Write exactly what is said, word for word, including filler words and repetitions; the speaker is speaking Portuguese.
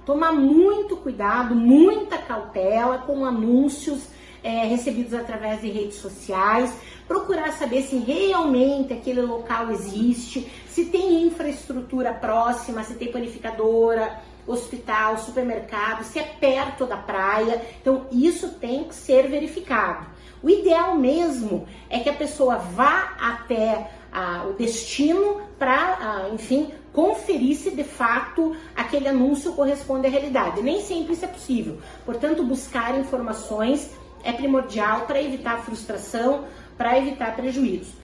Tomar muito cuidado, muita cautela com anúncios é, recebidos através de redes sociais, procurar saber se realmente aquele local existe, se tem infraestrutura próxima, se tem panificadora, hospital, supermercado, se é perto da praia. Então isso tem que ser verificado. O ideal mesmo é que a pessoa vá até ah, o destino para, ah, enfim, conferir se de fato aquele anúncio corresponde à realidade. Nem sempre isso é possível. Portanto, buscar informações é primordial para evitar frustração, para evitar prejuízo.